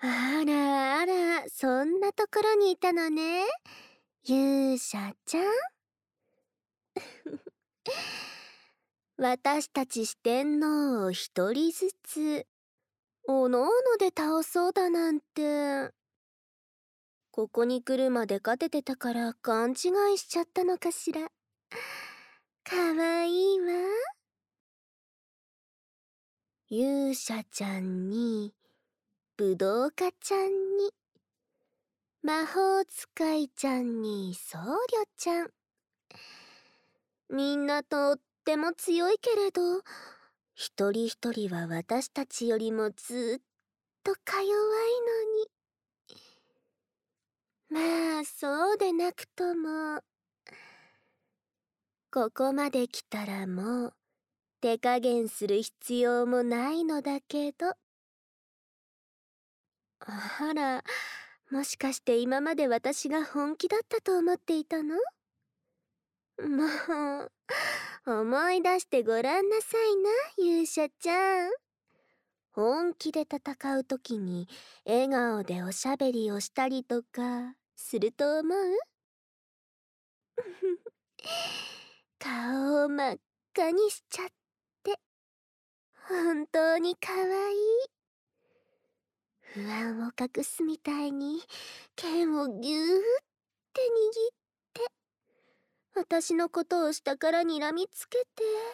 あらあら、そんなところにいたのね。勇者ちゃん。私たち四天王を一人ずつ、おのおので倒そうだなんて。ここに来るまで勝ててたから勘違いしちゃったのかしら。かわいいわ。勇者ちゃんに、武道家ちゃんに、魔法使いちゃんに僧侶ちゃん。みんなとっても強いけれど、一人一人は私たちよりもずっとか弱いのに。まあそうでなくとも、ここまで来たらもう手加減する必要もないのだけど。あら、もしかして今まで私が本気だったと思っていたの？もう、思い出してごらんなさいな、勇者ちゃん。本気で戦うときに笑顔でおしゃべりをしたりとかすると思う？顔を真っ赤にしちゃって、本当にかわいい。不安を隠すみたいに剣をぎゅーって握って、私のことを下から睨みつけて。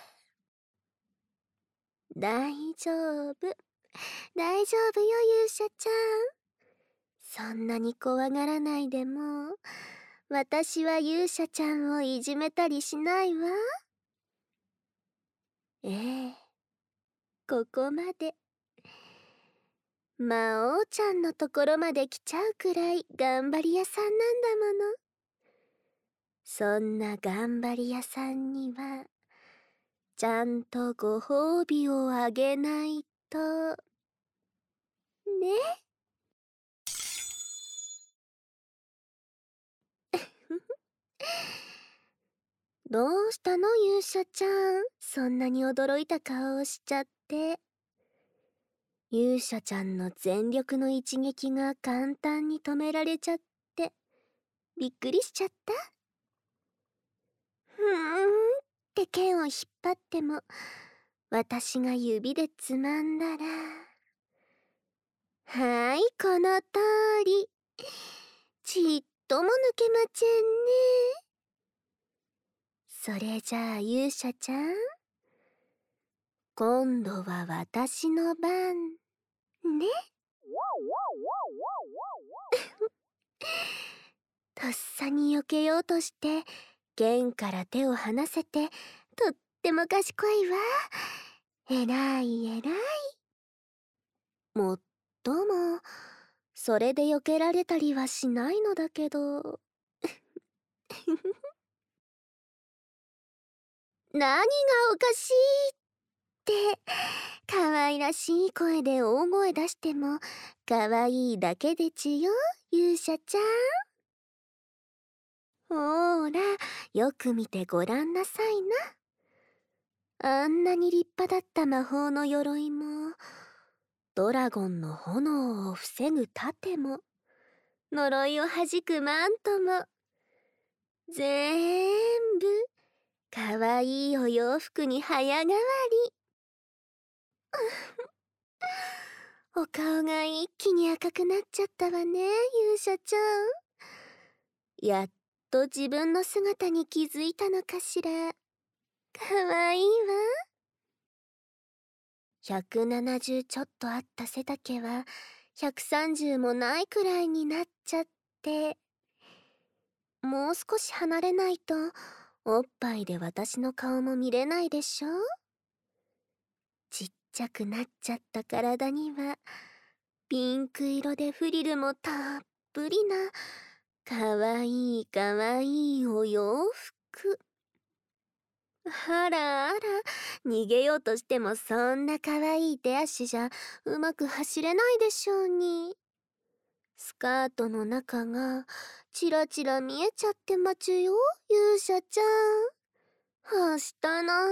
大丈夫、大丈夫よ勇者ちゃん。そんなに怖がらないでも、私は勇者ちゃんをいじめたりしないわ。ええ、ここまで。魔王ちゃんのところまで来ちゃうくらい頑張り屋さんなんだもの。そんな頑張り屋さんには、ちゃんとご褒美をあげないと。ね。どうしたの勇者ちゃん、そんなに驚いた顔をしちゃって。勇者ちゃんの全力の一撃が簡単に止められちゃってびっくりしちゃった。ふーんって剣を引っ張っても、私が指でつまんだら、はい、この通り。ちっとも抜けまちぇんね。それじゃあ勇者ちゃん、今度は私の番ね。とっさに避けようとして剣から手を離せて、とっても賢いわ。えらいえらい。もっともそれで避けられたりはしないのだけど。何がおかしいって可愛らしい声で大声出しても可愛いだけでちよ、勇者ちゃん。ほーら、よく見てごらんなさいな。あんなに立派だった魔法の鎧も、ドラゴンの炎を防ぐ盾も、呪いを弾くマントも、ぜーんぶかわいいお洋服に早変わり。お顔が一気に赤くなっちゃったわね、勇者ちゃん。やっと自分の姿に気づいたのかしら。かわいいわ。170ちょっとあった背丈は130もないくらいになっちゃって、もう少し離れないとおっぱいで私の顔も見れないでしょ。ちっちゃくなっちゃった体にはピンク色でフリルもたっぷりなかわいいかわいいお洋服。あらあら、逃げようとしてもそんなかわいい手足じゃうまく走れないでしょうに。スカートの中がチラチラ見えちゃってまちゅよ、勇者ちゃん。はしたない。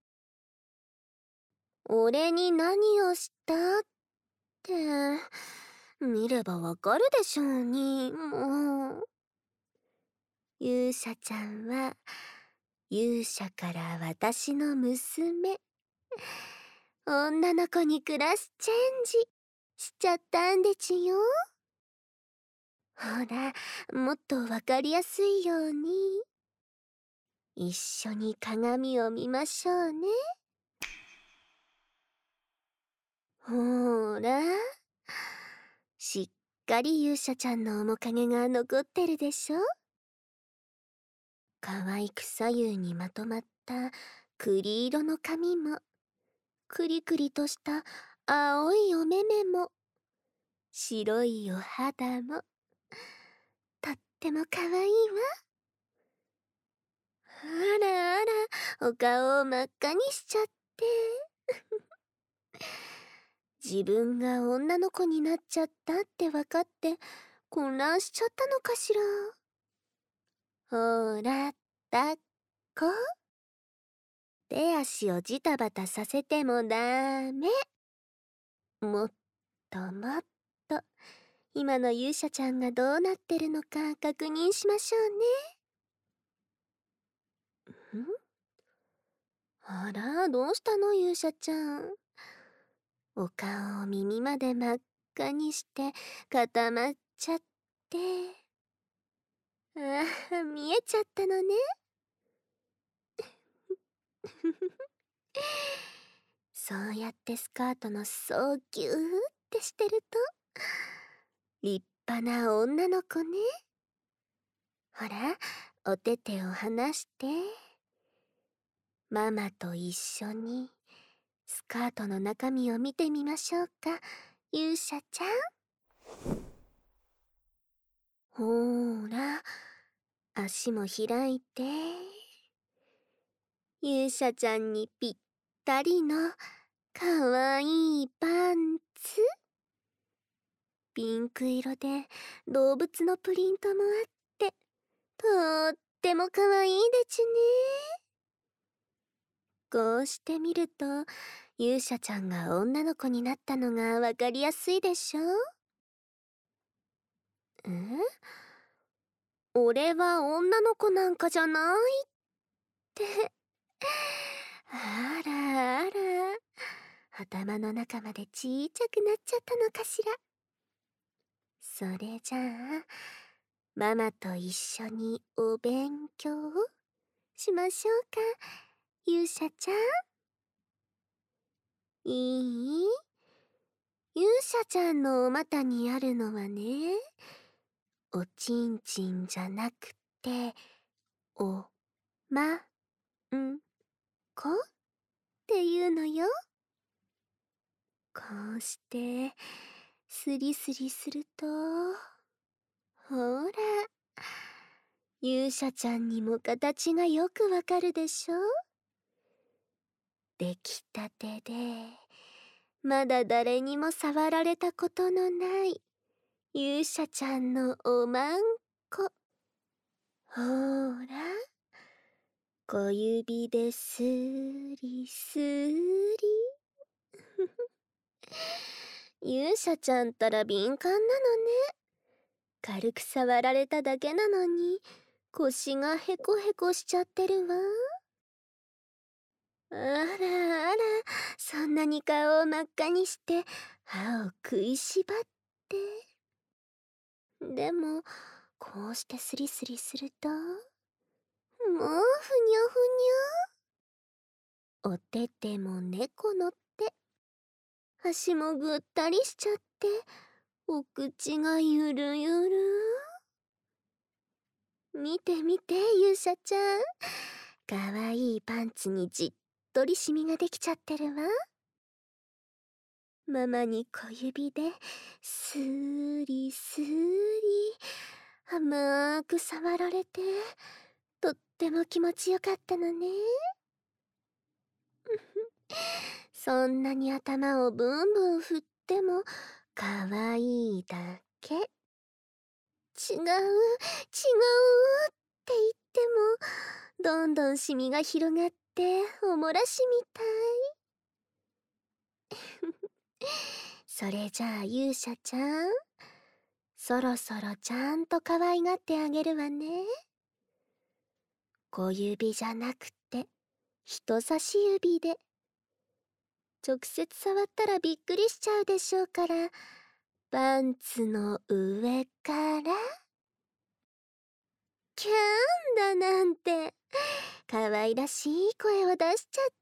俺に何をしたって。 見ればわかるでしょうに、もう。勇者ちゃんは、勇者から私の娘。女の子にクラスチェンジしちゃったんでちよ。ほら、もっとわかりやすいように。一緒に鏡を見ましょうね。ほら、しっかり勇者ちゃんの面影が残ってるでしょ。可愛く左右にまとまった栗色の髪も、クリクリとした青いお目目も、白いお肌も、とっても可愛いわ。あらあら、お顔を真っ赤にしちゃって。自分が女の子になっちゃったって分かって混乱しちゃったのかしら。ほら、抱っこ。手足をジタバタさせてもダメ。もっともっと今の勇者ちゃんがどうなってるのか確認しましょうね。あら、どうしたの勇者ちゃん。お顔を耳まで真っ赤にして固まっちゃって。ああ、見えちゃったのね。そうやってスカートの裾をギューってしてると立派な女の子ね。ほら、お手手を離してママと一緒にスカートの中身を見てみましょうか、勇者ちゃん。ほーら、足も開いて、勇者ちゃんにぴったりのかわいいパンツ。ピンク色で動物のプリントもあって、とってもかわいいでちゅね。こうして見ると、勇者ちゃんが女の子になったのがわかりやすいでしょ。俺は女の子なんかじゃないって。あらあら、頭の中までちいちゃくなっちゃったのかしら。それじゃあ、ママと一緒にお勉強しましょうか、勇者ちゃん。いい？勇者ちゃんのお股にあるのはね、おちんちんじゃなくて、おまんこっていうのよ。こうしてスリスリすると、ほら、勇者ちゃんにも形がよくわかるでしょ。出来たてでまだ誰にも触られたことのない勇者ちゃんのおまんこ。ほら、小指ですりすり。勇者ちゃんったら敏感なのね。軽く触られただけなのに腰がヘコヘコしちゃってるわ。あらあら、そんなに顔を真っ赤にして歯を食いしばって。でもこうしてスリスリすると、もうふにょふにょ。お手手も猫の手、足もぐったりしちゃって、お口がゆるゆる。見て見て勇者ちゃん、かわいいパンツにじっとりシミができちゃってるわ。ママに小指でスーリスーリ甘く触られて、とっても気持ちよかったのね。そんなに頭をブンブン振ってもかわいいだけ。違う違うって言ってもどんどんシミが広がっておもらしみたい。それじゃあ勇者ちゃん、 そろそろちゃんと可愛がってあげるわね。小指じゃなくて人差し指で。直接触ったらびっくりしちゃうでしょうから、パンツの上から。キャンだなんて可愛らしい声を出しちゃって。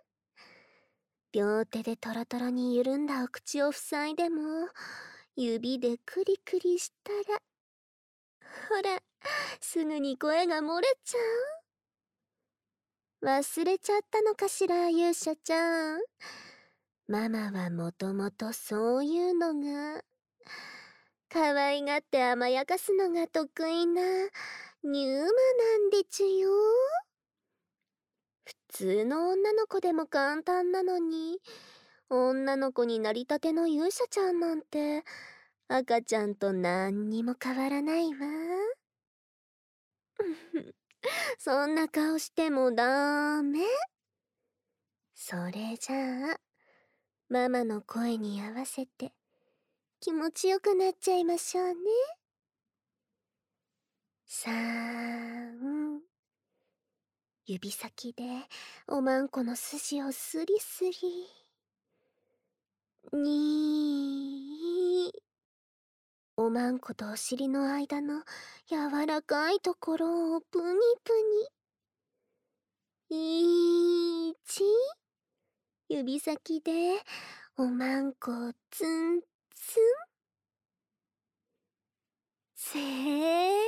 両手でトロトロに緩んだお口を塞いでも、指でクリクリしたら、ほら、すぐに声が漏れちゃう。忘れちゃったのかしら、勇者ちゃん。ママはもともとそういうのが、可愛がって甘やかすのが得意なニューマなんでちゅよ。普通の女の子でも簡単なのに、女の子になりたての勇者ちゃんなんて赤ちゃんと何にも変わらないわ。そんな顔してもダメ。それじゃあママの声に合わせて気持ちよくなっちゃいましょうね。3、指先でおまんこの筋をスリスリ。2、おまんことお尻の間の柔らかいところをプニプニ。1、指先でおまんこをツンツン。0、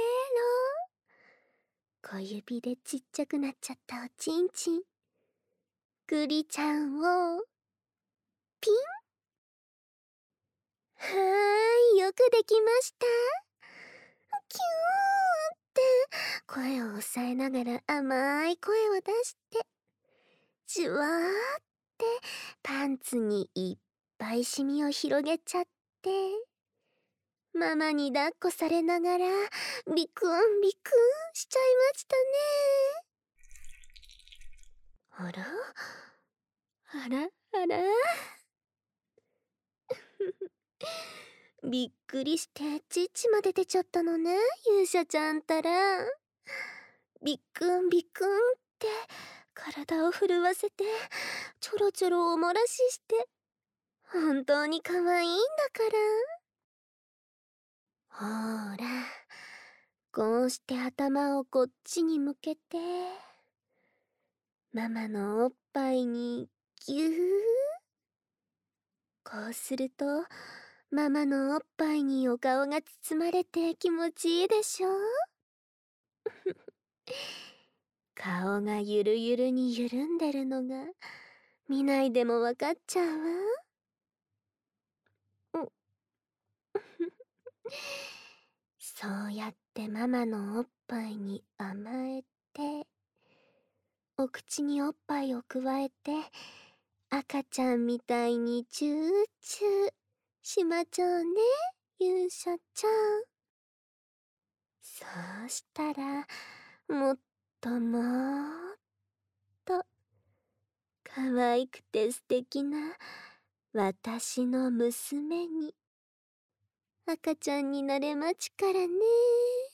小指でちっちゃくなっちゃったおちんちん。グリちゃんをピン。はーい、よくできました。キューって声を抑えながら甘い声を出して、じゅわーってパンツにいっぱいシミを広げちゃって、ママに抱っこされながらビクンビクンしちゃいましたね。あらあらあらびっくりしてチッチまで出ちゃったのね、勇者ちゃんたら。ビクンビクンって体を震わせてちょろちょろおもらしして、本当に可愛いんだから。ほーら、こうして頭をこっちに向けてママのおっぱいにギュー。こうするとママのおっぱいにお顔が包まれて気持ちいいでしょ。顔がゆるゆるに緩んでるのが見ないでもわかっちゃうわ。そうやってママのおっぱいに甘えて、お口におっぱいをくわえて赤ちゃんみたいにチューチューしまちゃうね、勇者ちゃん。そうしたらもっともっと可愛くて素敵な私の娘に赤ちゃんになれまちからね。